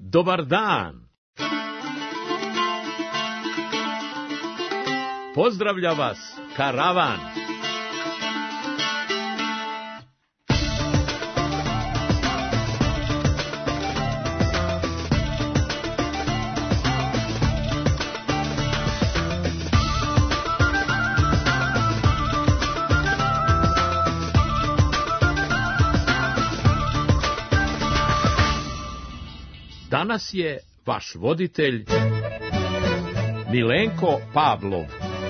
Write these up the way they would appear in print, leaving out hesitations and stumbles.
Dobar dan! Pozdravlja vas karavan! Danas je vaš voditelj Milenko Pavlov.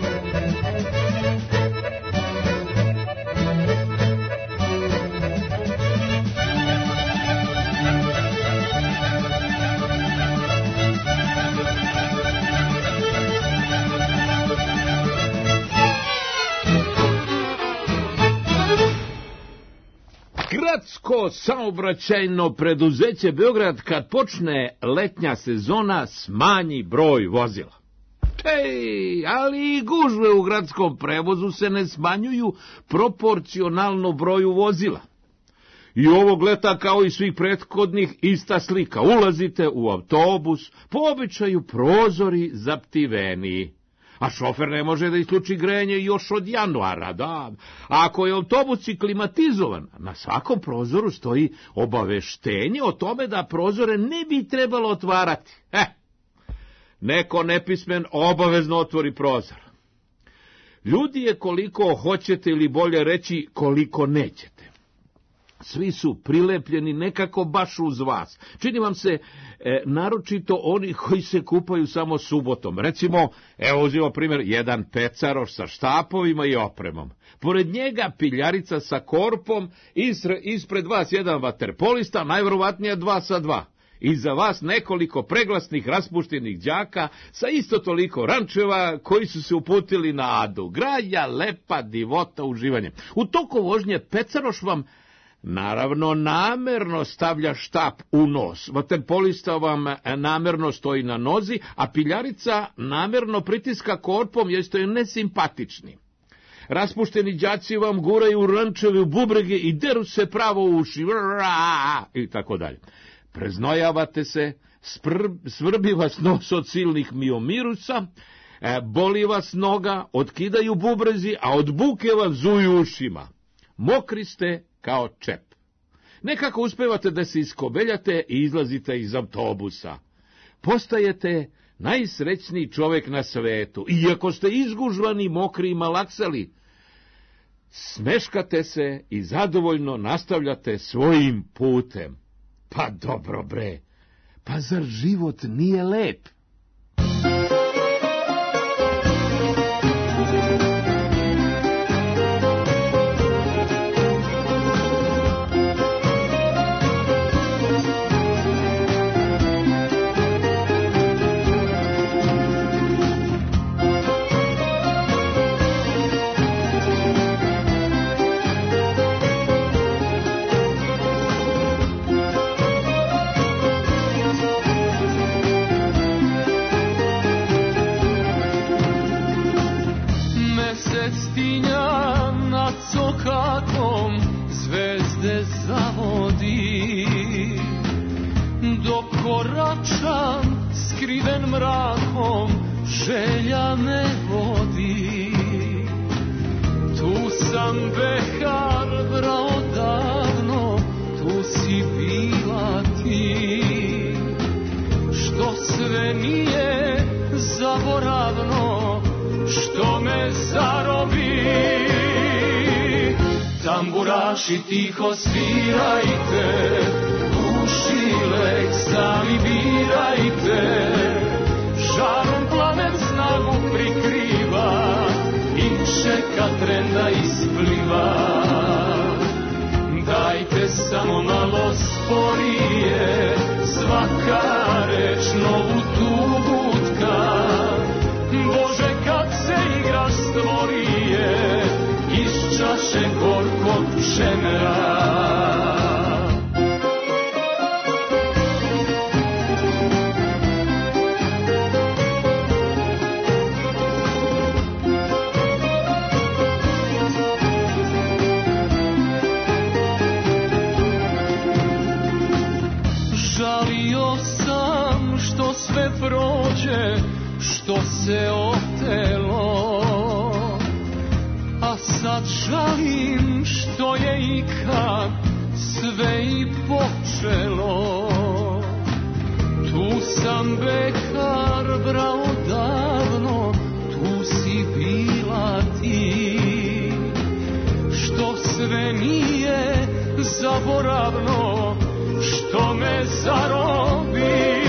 Gradsko saobraćajno preduzeće Beograd kad počne letnja sezona smanji broj vozila. Ali i gužve u gradskom prevozu se ne smanjuju proporcionalno broju vozila. I ovog leta kao i svih prethodnih ista slika. Ulazite u autobus, po običaju prozori zaptiveni. A šofer ne može da isključi grejanje još od januara, da. A ako je autobus klimatizovan, na svakom prozoru stoji obaveštenje o tome da prozore ne bi trebalo otvarati. Neko nepismen obavezno otvori prozor. Ljudi je koliko hoćete ili bolje reći koliko nećete. Svi su prilepljeni nekako baš uz vas. Čini vam se, naročito oni koji se kupaju samo subotom. Recimo, evo uzimo primjer, jedan pecaroš sa štapovima i opremom. Pored njega piljarica sa korpom, ispred vas jedan vaterpolista, najverovatnije 2 sa 2. Iza vas nekoliko preglasnih raspuštenih đaka sa isto toliko rančeva koji su se uputili na adu. Graja, lepa, divota, uživanje. U toku vožnje pecaroš vam naravno namerno stavlja štap u nos, vaterpolista vam namerno stoji na nozi, a piljarica namerno pritiska korpom jer ste nesimpatični. Raspušteni đaci vam guraju rančeve u bubrege i deru se pravo u uši, i tako dalje. Preznojavate se, svrbi vas nos od silnih miomirusa, boli vas noga, otkidaju bubrezi, a od buke vas zuju ušima. Mokri ste kao čep. Nekako uspevate da se iskobeljate i izlazite iz autobusa. Postajete najsrećniji čovjek na svetu, iako ste izgužvani, mokri i malaksali. Smeškate se i zadovoljno nastavljate svojim putem. Pa dobro bre, pa zar život nije lep? Koračam skriven mrakom, želja me vodi. Tu sam behar brao davno, tu si bila ti. Što sve nije zaboravno, što me zarobi. Tamburaši tiho svirajte, Šilek sami birajte, žarom plamen snagu prikriva i čeka trenda ispliva. Dajte samo malo sporije, svaka reč novu tugu tka. Bože kad se igraš stvorije, iz čaše gorkog šemera. Žalio sam što sve prođe, što se otelo, a sad žalim što je ikad sve i počelo. Tu sam bekar brao davno, tu si bila ti, što sve nije zaboravno, što me zarobi.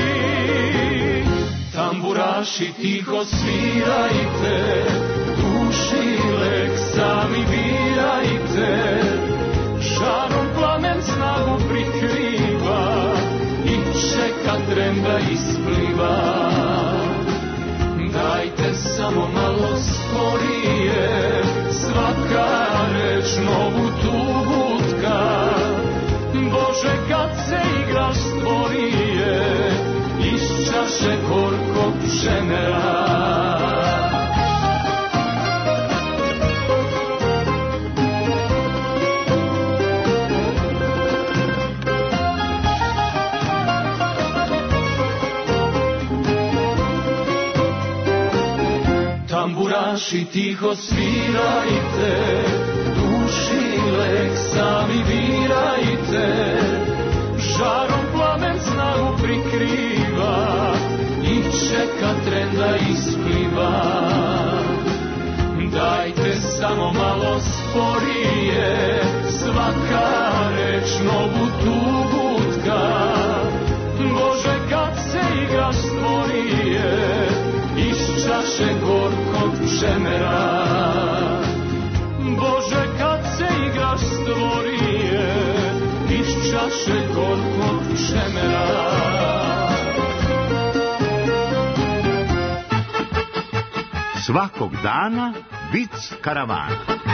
Tamburaši tiho svirajte, duši lek sami birajte, žarom plamen snagu prikriva i čeka tren da ispliva. Dajte samo malo sporije, svaka reč novu tugu tka. Bože, kad se igraš stvorije, iz čaše gorkog pšenera. Tamburaši tiho svirajte, duši lek sami birajte, žarom plamen snagu prikriva i čeka tren da ispliva. Dajte samo malo sporije, svaka reč novu tugu tka. Bože, kad se igraš stvorije, iz čaše gorkog pšenera. Bože, kad se igraš stvorije, iz čaše gorkog pšenera. Svakog dana vic karavana.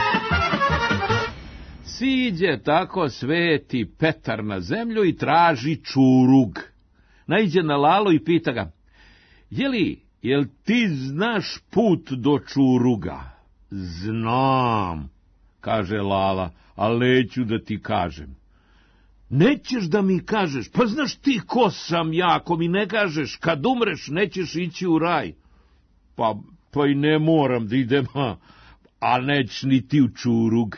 Siđe tako sveti Petar na zemlju i traži čurug. Naiđe na Lalu i pita ga: jel ti znaš put do čuruga? Znam, kaže Lala, ali neću da ti kažem. Nećeš da mi kažeš? Pa znaš ti ko sam ja, ako mi ne kažeš, kad umreš nećeš ići u raj. Pa i ne moram da idem, a neć ni ti u čurug.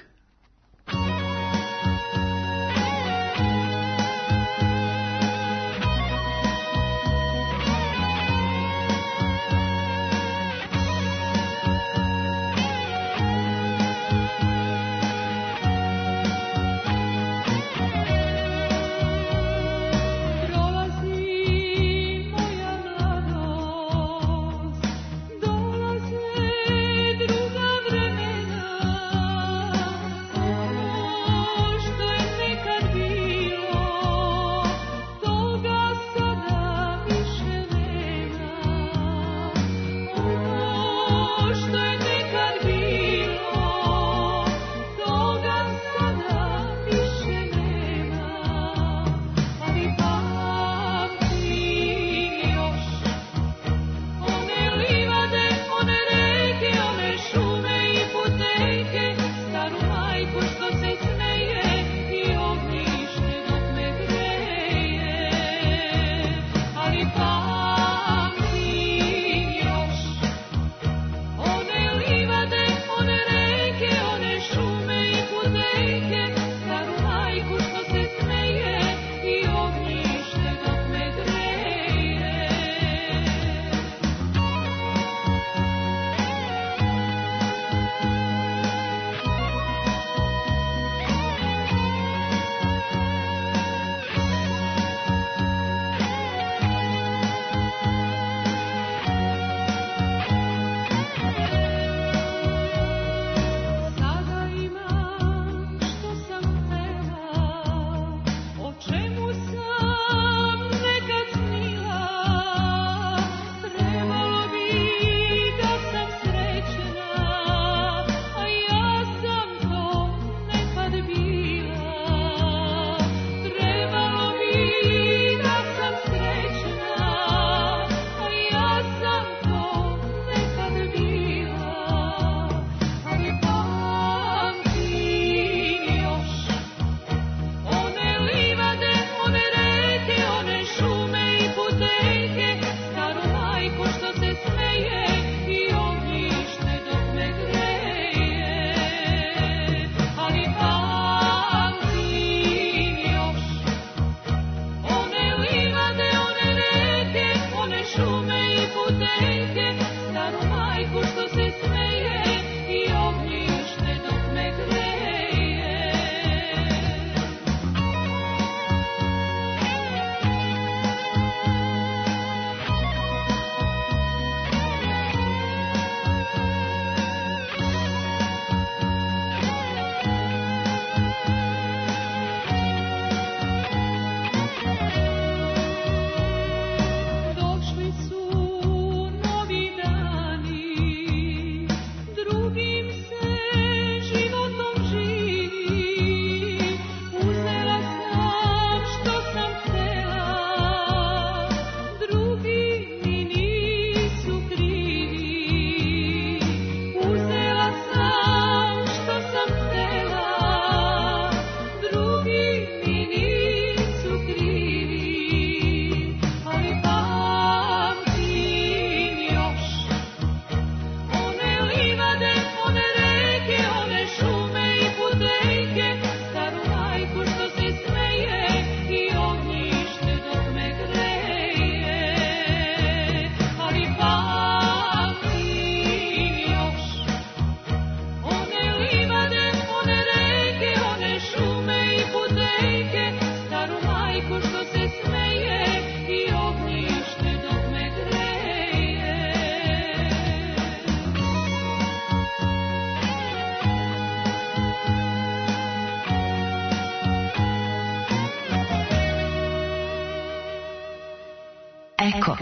Eko.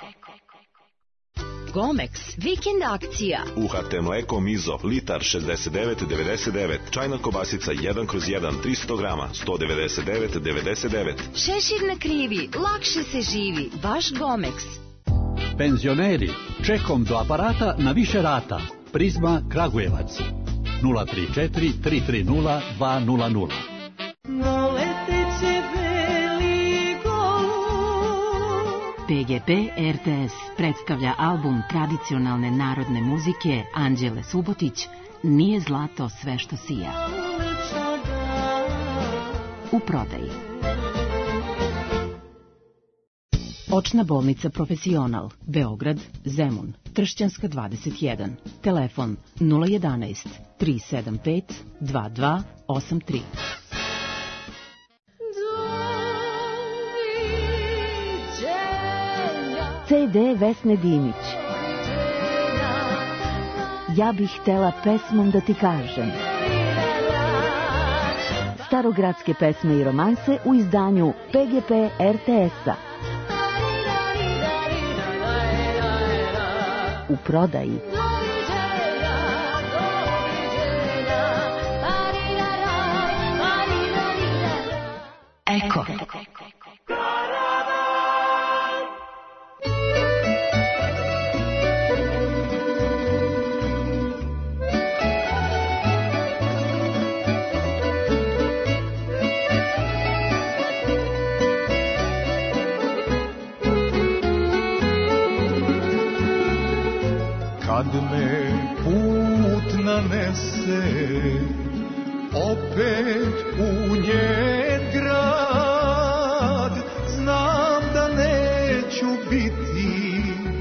Gomex, vikend akcija. UHT mleko Mizo, litar 69,99. Čajna kobasica 1/1, 300 grama, 199,99. Šešir na krivi, lakše se živi, baš Gomex. Penzioneri, čekom do aparata na više rata. Prizma Kragujevac. 034 330 200. PGP RTS predstavlja album tradicionalne narodne muzike Anđele Subotić Nije zlato sve što sija. U prodaji. Očna bolnica Profesional, Beograd, Zemun, Tršćanska 21, telefon 011 375 2283. CD Vesne Dimić. Ja bih htela pesmom da ti kažem. Starogradske pesme i romanse u izdanju PGP RTS-a. U prodaji. Eko. Kad me put nanese opet u njen grad, znam da neću biti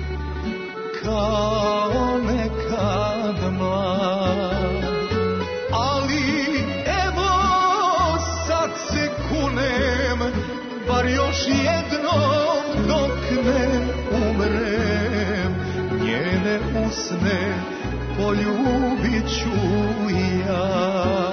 kao nekad mlad, ali evo sad se kunem, bar još jednom dok ne umrem, njene usne poljubit ću ja.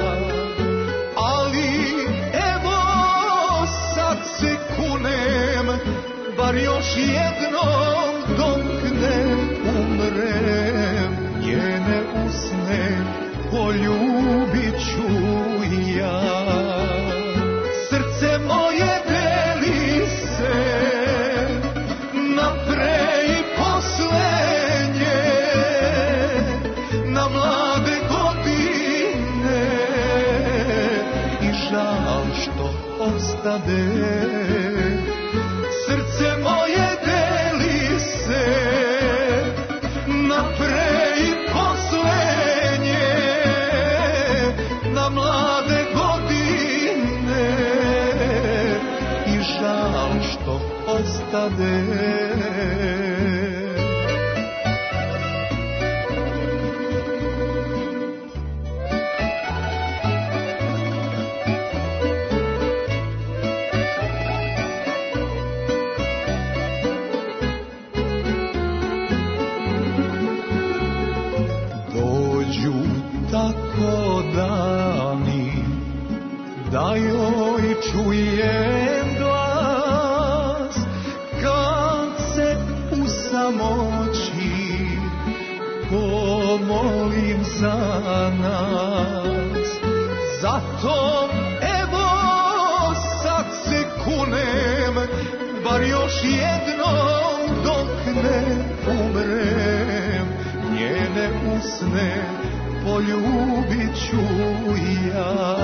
Ali evo sad se kunem, bar još jednom dok ne umrem, njene usne poljubit ću ja. Srce moje deli se na pre i posle, na mlade godine, i žal što ostade. Srce moje deli se na pre i poslednje, na mlade godine, i žal što ostade. Tako dani da joj čujem glas, kad se u samoći pomolim za nas. Zato evo sad se kunem, bar još jednom dok ne umrem, njene usne poljubit ću ja.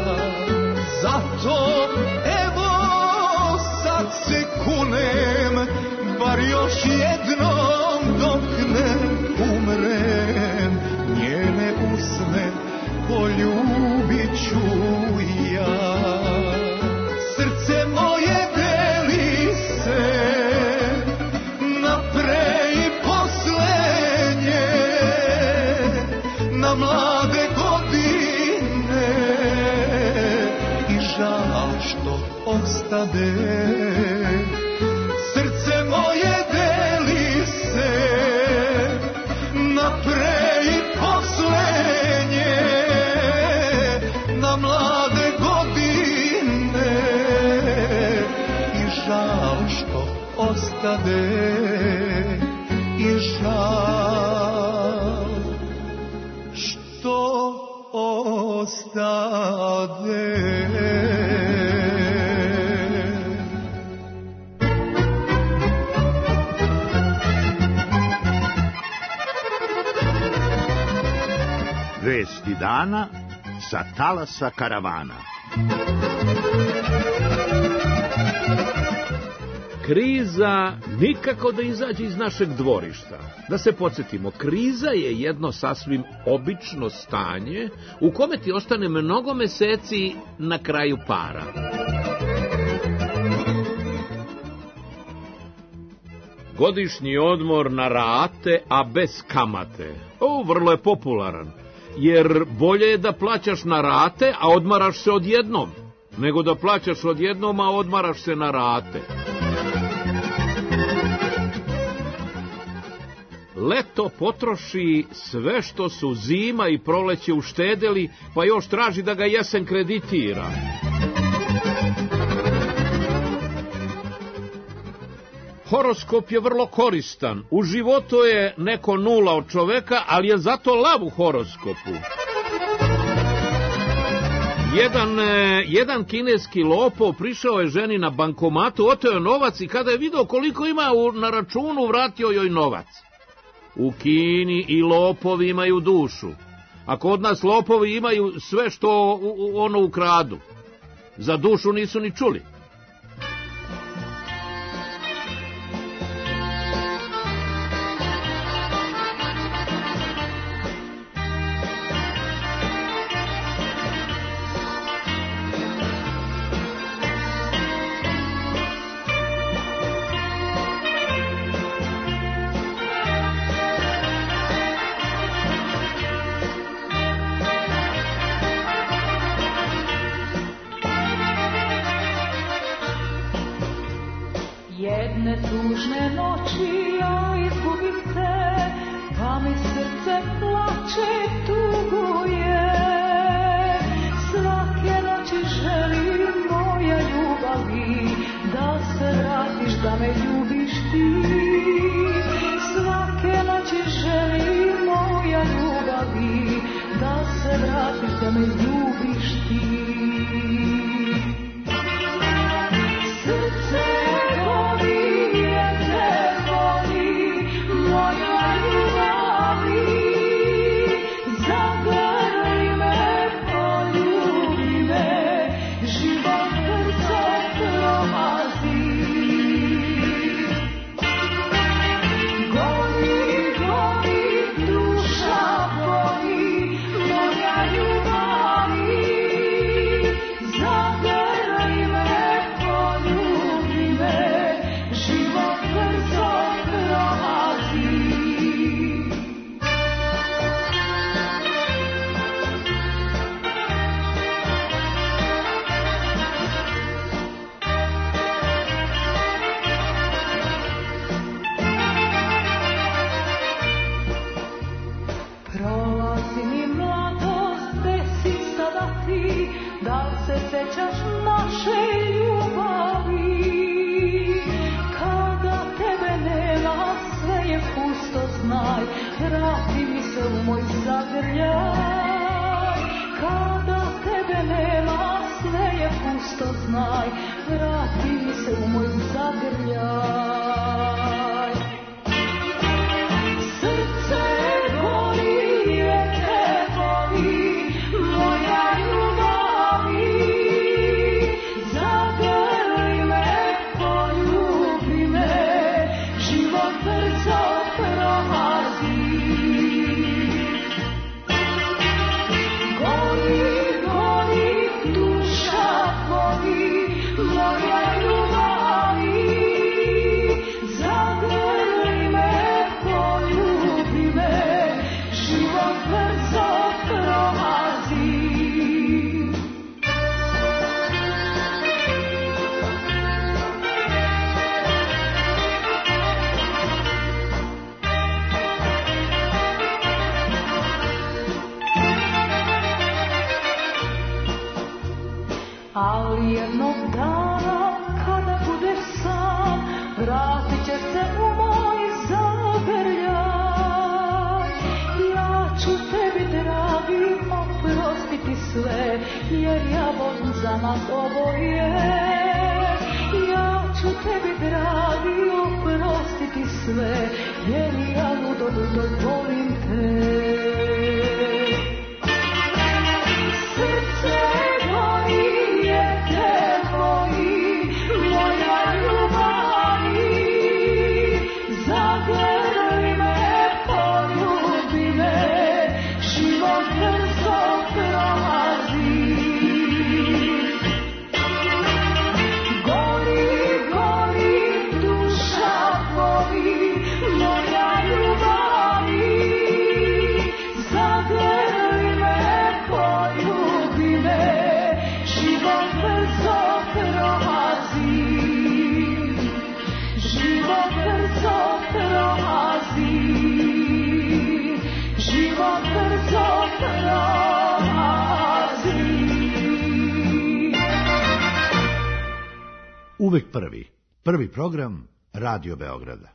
Zato evo sad se kunem, bar još jednom dok ne umrem, njene usne poljubit ću ja. Srce moje deli se na pre i poslednje, na mlade godine, i žal što rastade i žal što ostade. Vesti dana sa talasa karavana. Kriza nikako da izađe iz našeg dvorišta. Da se podsjetimo, kriza je jedno sasvim obično stanje u kome ti ostane mnogo meseci na kraju para. Godišnji odmor na rate, a bez kamate. Vrlo je popularan, jer bolje je da plaćaš na rate, a odmaraš se odjednom, nego da plaćaš odjednom, a odmaraš se na rate. Leto potroši sve što su zima i proleće uštedeli, pa još traži da ga jesen kreditira. Horoskop je vrlo koristan. U životu je neko nula od čoveka, ali je zato lav u horoskopu. Jedan kineski lopov prišao je ženi na bankomatu, oteo je novac i kada je video koliko ima na računu, vratio joj novac. U Kini i lopovi imaju dušu, a kod nas lopovi imaju sve što ukradu. Za dušu nisu ni čuli. Jedne tužne noći ja izgubih te, pa mi srce plače, tuguje. Svake noći želim, moja ljubavi, da se vratiš, da me ljubiš ti. Svake noći želim, moja ljubavi, da se vratiš, da me ljubiš ti. Srce sećaš naše ljubavi, kada tebe nema, sve je pusto, znaj, vrati mi se u moj zagrljaj. Kada tebe nema, sve je pusto, znaj, vrati mi se u moj zagrljaj. Srce gori, je te voli, moja ljubavi. Moja ljubavi, se u moj zagrljaj. Ja ću tebi, dragi, oprostiti sve, jer ja volim za nas oboje. Ja ću tebi, dragi, oprostiti sve, jer ja ludo volim te. Srce moje te moji, moja ljubavi, zagrli me, poljubi me, život brzo prolazi. Gori, gori, duša boli, moja ljubavi, zagrli me, poljubi me, život brzo prolazi. Život brzo prolazi. Život brzo prolazi. Uvek prvi. Prvi program Radio Beograda.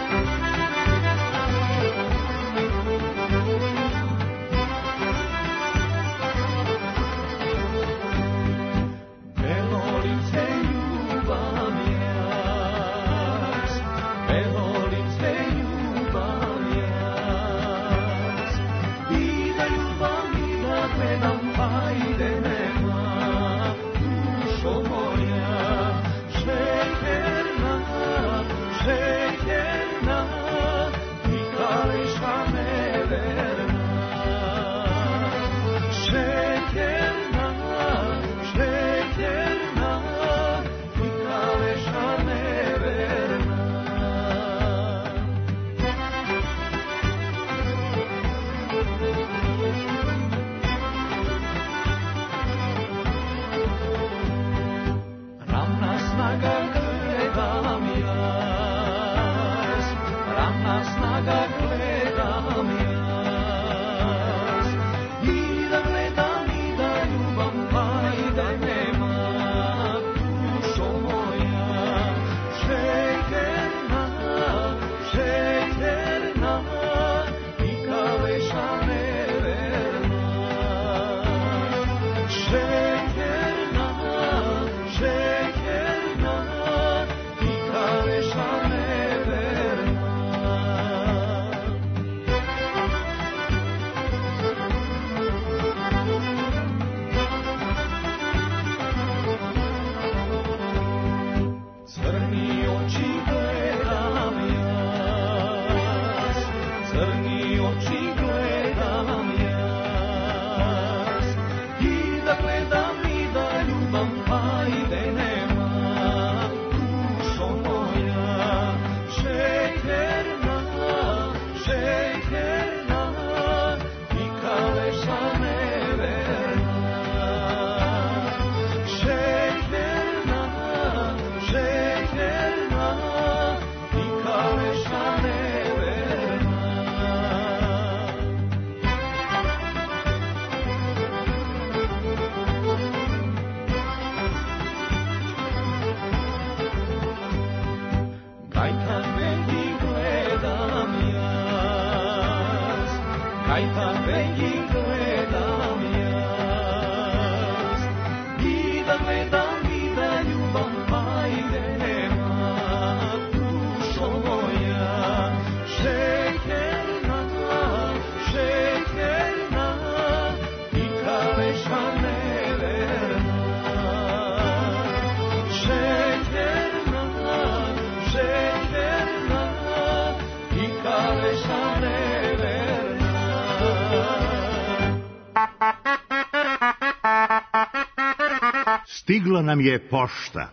Stigla nam je pošta.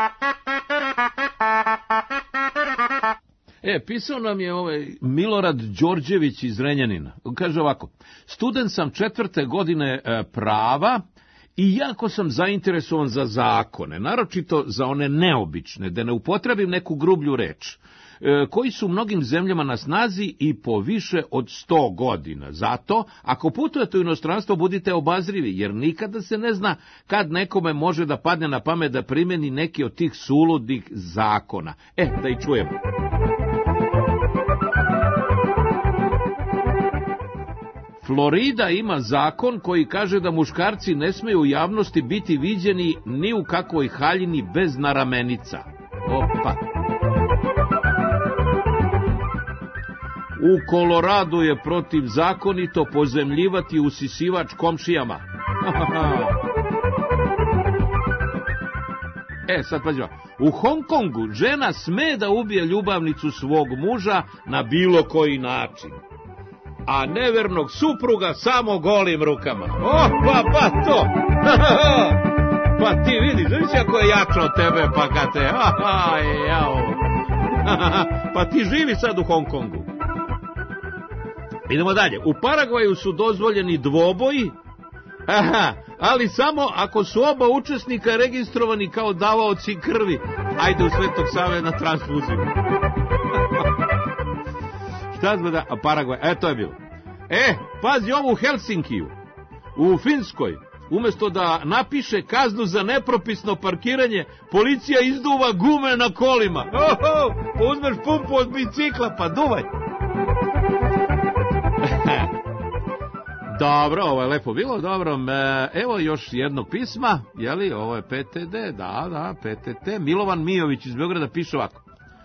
Pisao nam je Milorad Đorđević iz Renjanina. Kaže ovako: student sam 4. godine prava i jako sam zainteresovan za zakone, naročito za one neobične, da ne upotrebim neku grublju reč, koji su u mnogim zemljama na snazi i po više od 100 godina. Zato, ako putujete u inostranstvo, budite obazrivi, jer nikada se ne zna kad nekome može da padne na pamet da primeni neki od tih suludnih zakona. Da i čujemo. Florida ima zakon koji kaže da muškarci ne smeju u javnosti biti viđeni ni u kakvoj haljini bez naramenica. Opa. U Koloradu je protivzakonito pozemljivati usisivač komšijama. Sad pazi. U Hong Kongu žena sme da ubije ljubavnicu svog muža na bilo koji način, a nevernog supruga samo golim rukama. Pa to! Pa ti vidiš ako je jača od tebe, pa kad te... Pa ti živi sad u Hong Kongu. Idemo dalje. U Paragvaju su dozvoljeni dvoboji, ali samo ako su oba učesnika registrovani kao davaoci krvi. Ajde u Svetog Save na transfuziju. Šta zbog da? Paragvaj, to je bilo. Pazi ovo u Helsinkiju. U Finskoj, umjesto da napiše kaznu za nepropisno parkiranje, policija izduva gume na kolima. Uzmeš pumpu od bicikla, pa duvaj. Dobro, ovo je lepo bilo, dobro. Evo još jednog pisma, jeli, ovo je PTD, da, PTT. Milovan Mijović iz Beograda piše ovako.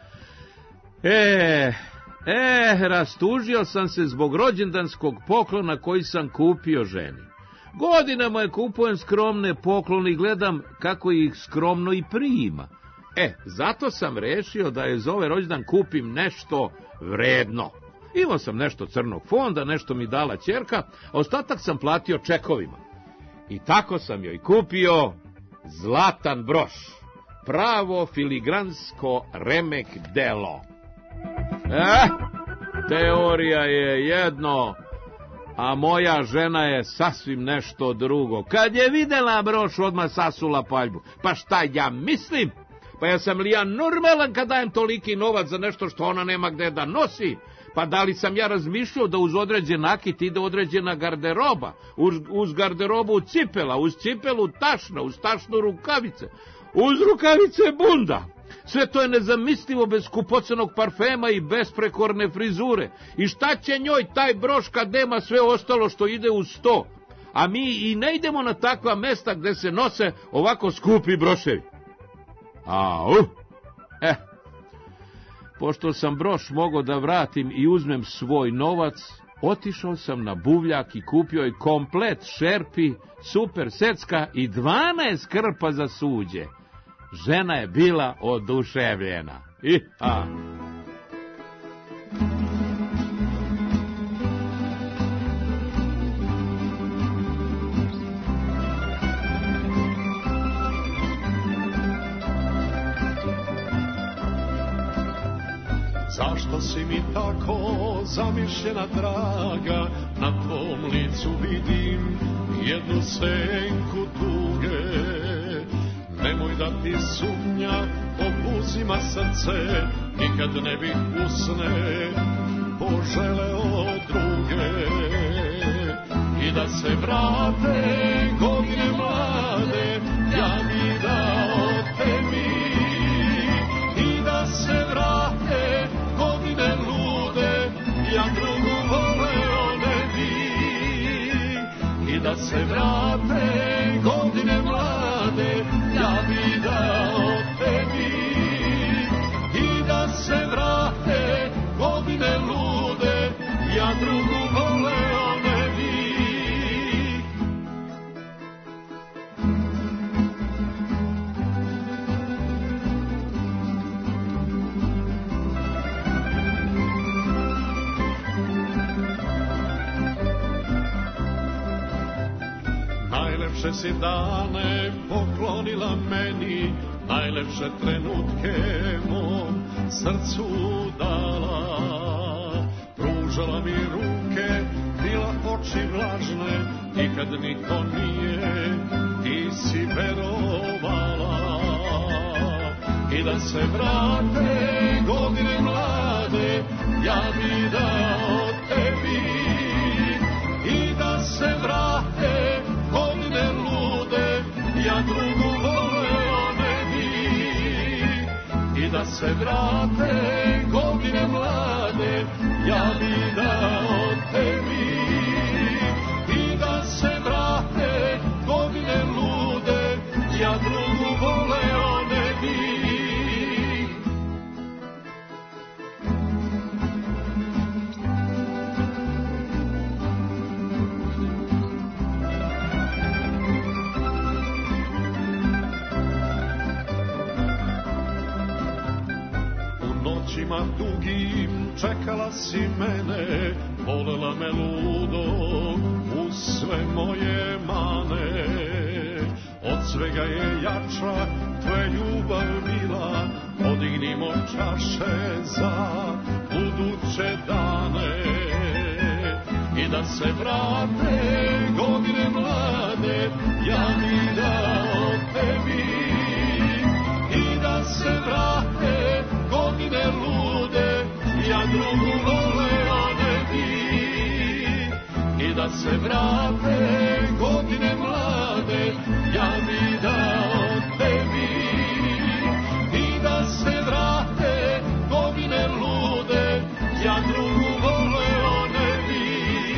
Rastužio sam se zbog rođendanskog poklona koji sam kupio ženi. Godinama je kupujem skromne poklone i gledam kako ih skromno i prima. Zato sam rešio da je za ovaj rođendan kupim nešto vredno. Imao sam nešto crnog fonda, nešto mi dala ćerka, a ostatak sam platio čekovima. I tako sam joj kupio zlatan broš. Pravo filigransko remek delo. Teorija je jedno, a moja žena je sasvim nešto drugo. Kad je videla broš, odmah sasula paljbu. Pa šta ja mislim? Pa ja sam li ja normalan kad dajem toliki novac za nešto što ona nema gde da nosi? Pa da li sam ja razmišljao da uz određen nakit ide određena garderoba, uz garderobu cipela, uz cipelu tašna, uz tašnu rukavice, uz rukavice bunda. Sve to je nezamislivo bez skupocenog parfema i besprekorne frizure. I šta će njoj taj broš kad nema sve ostalo što ide uz sto? A mi i ne idemo na takva mesta gde se nose ovako skupi broševi. Pošto sam broš mogao da vratim i uzmem svoj novac, otišao sam na buvljak i kupio je komplet šerpi, super secka i 12 krpa za suđe. Žena je bila oduševljena. Zašto si mi tako zamišljena, draga? Na tvom licu vidim jednu senku tuge. Nemoj da ti sumnja obuzima srce, nikad ne bih usne poželeo druge. I da se vrate godine mlade, ja bi dao tebi. I da se vrate godine lude, ja drugu voleo ne bi. I da se vrate godine mlade, ja bi dao tebi. I da se vrate godine lude, ja drugu voleo ne bi. Najlepše si dane poklonila meni, najlepše trenutke mom srcu dala. Pružala mi ruke, bila oči vlažne, nikad niko nije, ti si verovala. I da se vrate godine mlade, ja bi dao tebi. I da se vrate godine lude, ja drugu voleo ne bi. I da se vrate godine mlade, ja bi dao tebi. dugim čekala si mene, volela me ludo uz sve moje mane. Od svega je jača tvoja ljubav bila, podignimo čaše za buduće dane. I da se vrate godine mlade, ja bi dao tebi. I da se vrate godine lude, ja drugu voleo ne bi. I da se vrate godine mlade, ja bi dao tebi. I da se vrate godine lude, ja drugu voleo ne bi.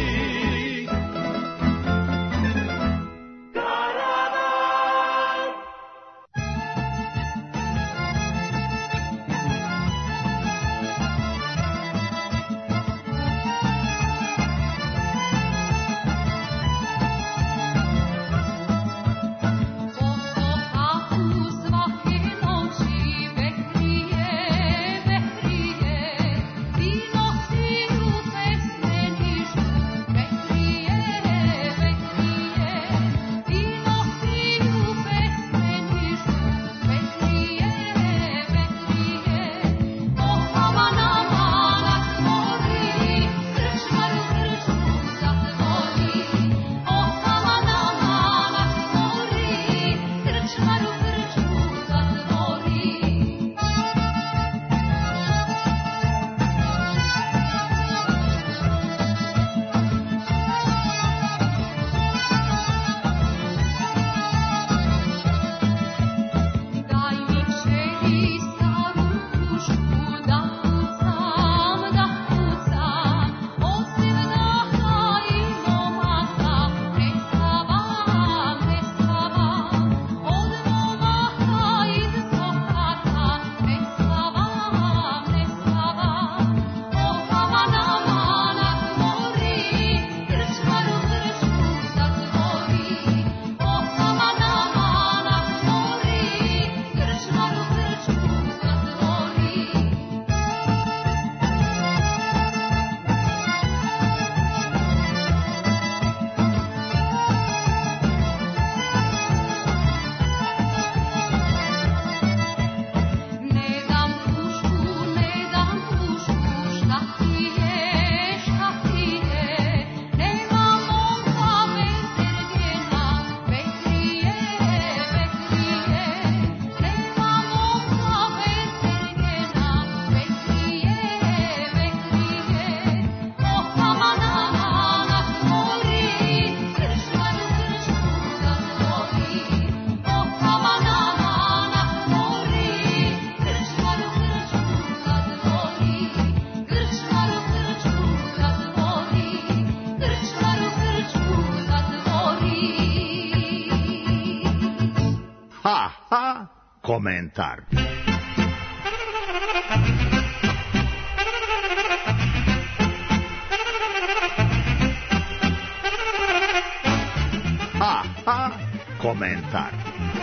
Komentar. Komentar.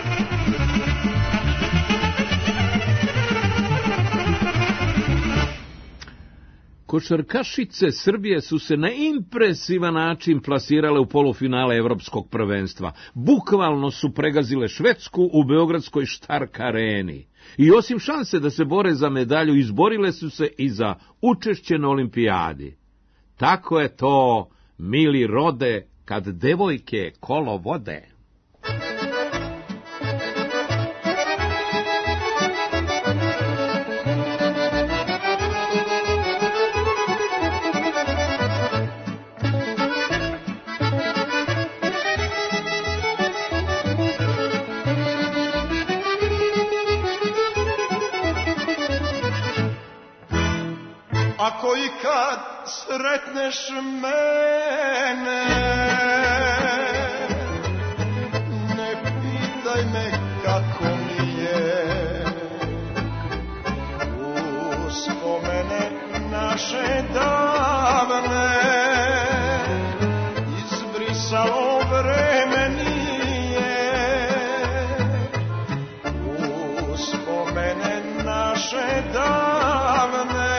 Košarkašice Srbije su se na impresivan način plasirale u polufinale evropskog prvenstva. Bukvalno su pregazile Švedsku u beogradskoj Štark areni. I osim šanse da se bore za medalju, izborile su se i za učešće na olimpijadi. Tako je to, mili rode, kad devojke kolo vode. Ako ikad sretneš mene, ne pitaj me kako mi je. Uspomene naše davne izbrisalo vreme nije. Uspomene naše davne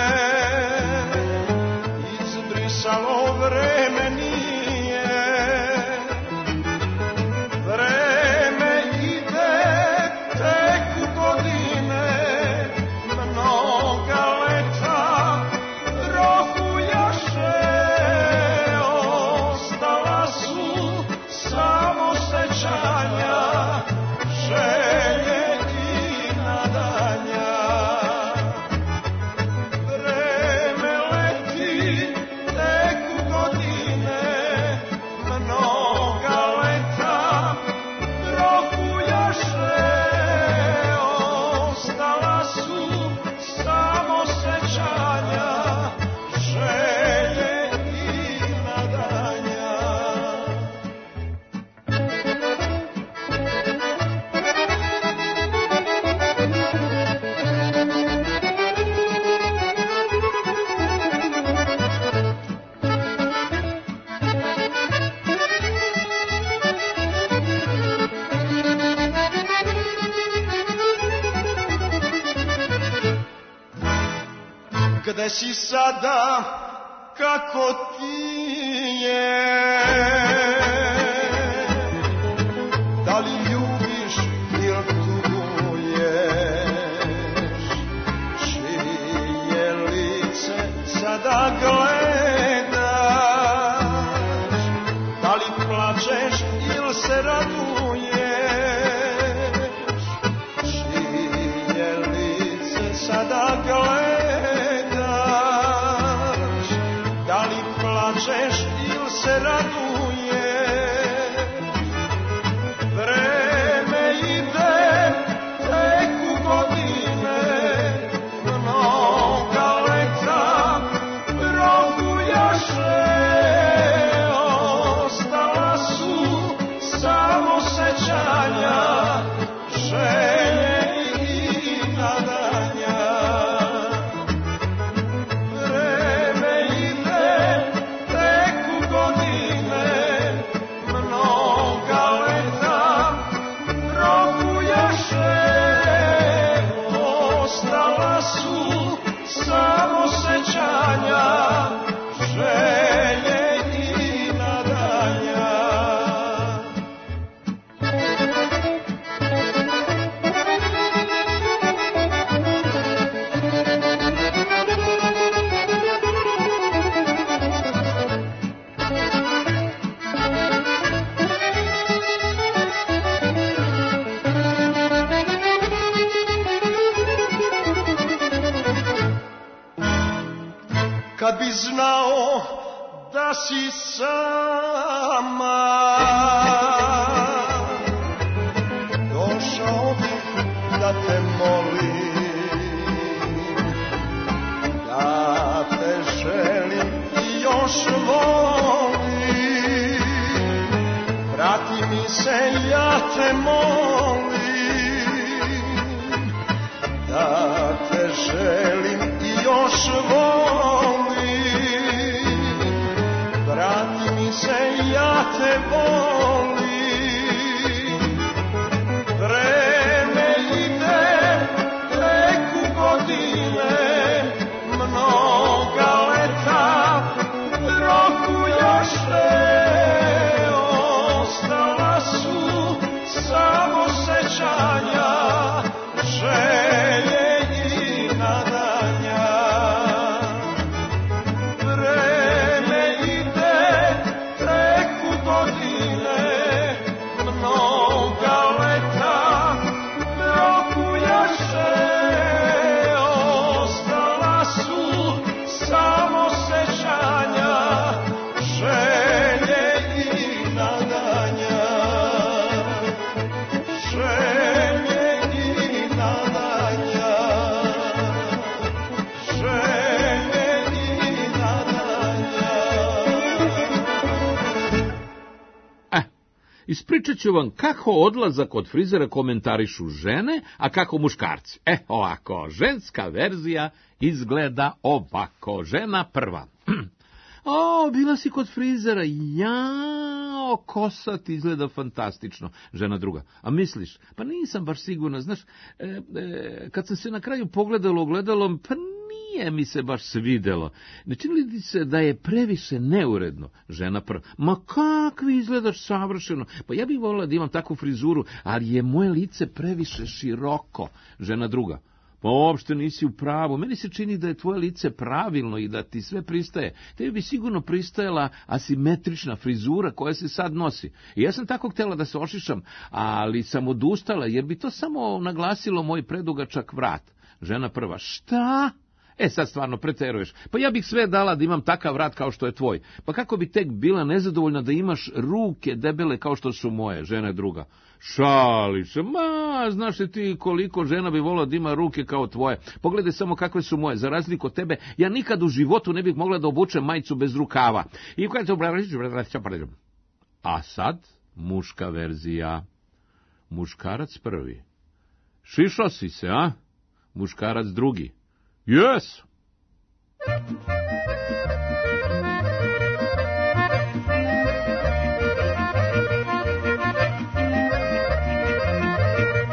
si sada kako ti je? Da li ljubiš ili tuguješ? Čije lice sada gledaš? Da li plačeš ili se raduješ? Čije lice sada gledaš? Plačeš ili se raduješ? Vreme ide, teku godine, mnoga leta progujaše. Ostala su samo sećanja, želje i nadanja. Kad bi znao da si sama, došao bih da te molim, da te želim i još volim. Vrati mi se, ja te molim, da te želim i još volim. Vrati mi se, ja te volim. Vreme ide, teku godine, mnoga leta rokujaše. Ostala su samo sećanja, želje i nadanja. Ispričat ću vam kako odlazak od frizera komentarišu žene, a kako muškarci. Ovako, ženska verzija izgleda ovako. Žena prva. Bila si kod frizera, jao, kosa ti izgleda fantastično. Žena druga, a misliš? Pa nisam baš sigurna, znaš, kad sam se na kraju pogledala ogledalom, pa nije mi se baš svidelo. Ne čini li se da je previše neuredno? Žena prva, ma kakvi izgledaš savršeno, pa ja bih volila da imam takvu frizuru, ali je moje lice previše široko. Žena druga, pa uopšte nisi u pravu, meni se čini da je tvoje lice pravilno i da ti sve pristaje. Tebi bi sigurno pristajala asimetrična frizura koja se sad nosi. I ja sam tako htjela da se ošišam, ali sam odustala jer bi to samo naglasilo moj predugačak vrat. Žena prva, šta? Sad stvarno preteruješ. Pa ja bih sve dala da imam takav vrat kao što je tvoj. Pa kako bi tek bila nezadovoljna da imaš ruke debele kao što su moje? Žena druga, šali se, znaš li ti koliko žena bi volila da ima ruke kao tvoje? Pogledaj samo kakve su moje, za razliku od tebe, ja nikad u životu ne bih mogla da obučem majicu bez rukava. A sad, muška verzija. Muškarac prvi. Šišao si se, a? Muškarac drugi. Yes.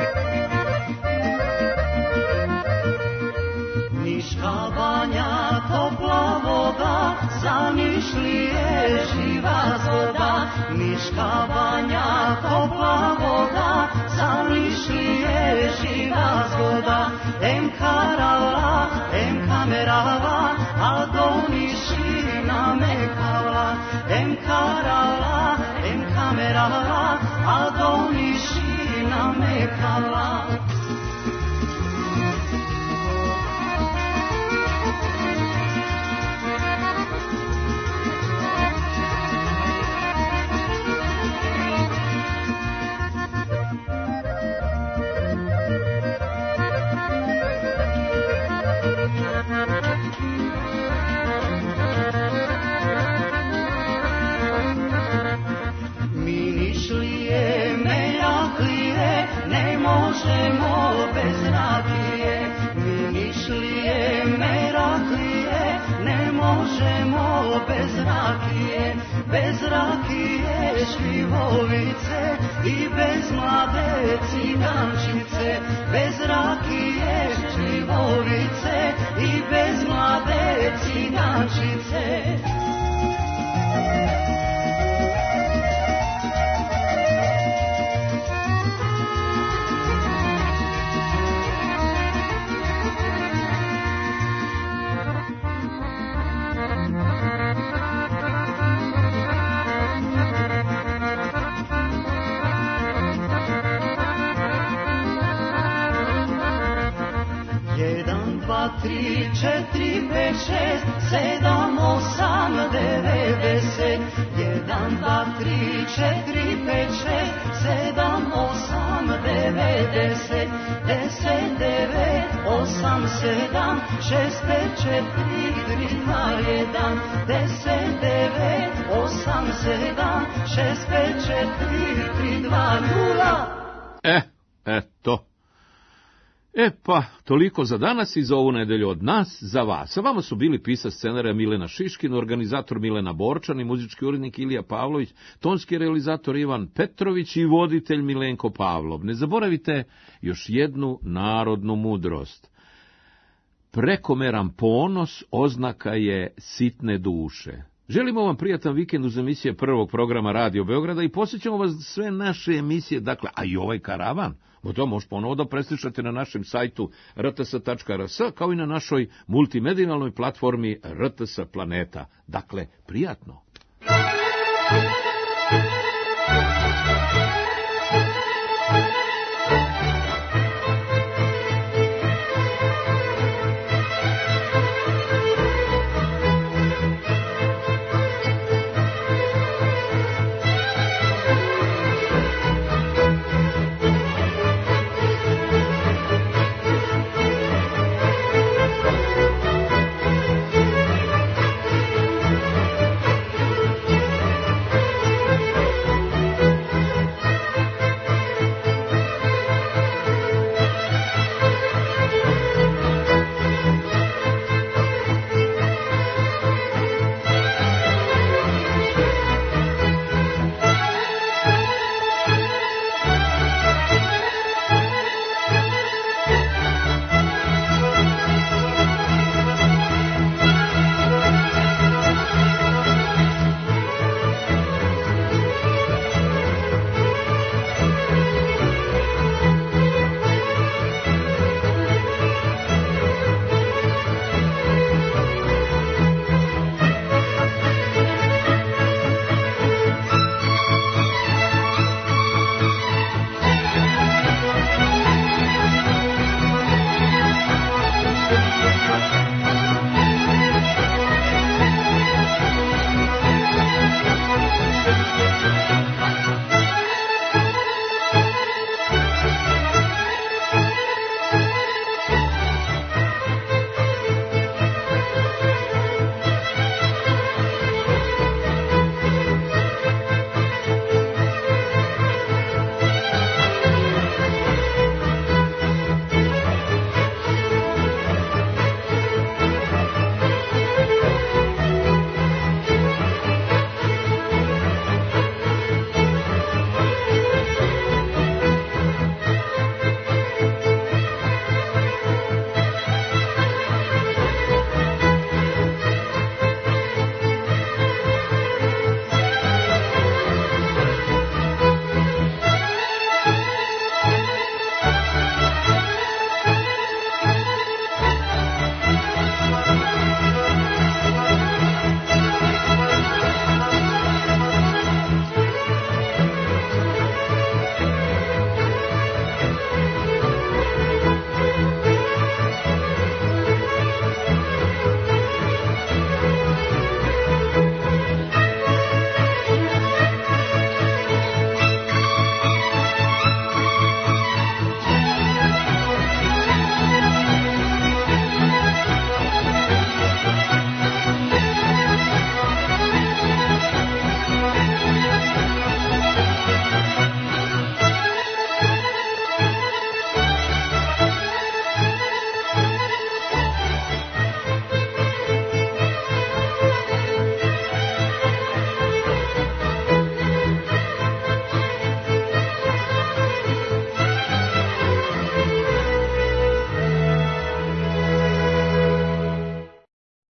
Niška banja za Nišlije živa zgoda, Niška banja, topla voda, za Nišlije živa zgoda. Em karala, em kamerala, a do Nišina me kala. Em karala, em kamerala, a do Nišina me kala. Možemo bez rakije, mi Nišlije meraklije, ne možemo bez rakije šljivovice i bez mlade cigančice, bez rakije šljivovice i bez mlade cigančice. Tri, četiri, pet, šest, sedam, osam, devet, deset. Jedan, dva, tri, četiri, pet, šest, sedam, osam, devet, deset. Deset, devet, osam, sedam, šest, pet, četiri, tri, dva, jedan. Deset, devet, osam, sedam, šest, pet, četiri, tri, dva, nula. Eto. Pa, toliko za danas i za ovu nedelju od nas, za vas. A vama su bili pisac scenarija Milena Šiškin, organizator Milena Borčan i muzički urednik Ilija Pavlović, tonski realizator Ivan Petrović i voditelj Milenko Pavlov. Ne zaboravite još jednu narodnu mudrost. Prekomeran ponos oznaka je sitne duše. Želimo vam prijatan vikend uz emisije prvog programa Radio Beograda i posjećamo vas sve naše emisije, dakle, a i ovaj karavan. To možete ponovo da preslušate na našem sajtu rts.rs, kao i na našoj multimedijalnoj platformi RTS Planeta. Dakle, prijatno.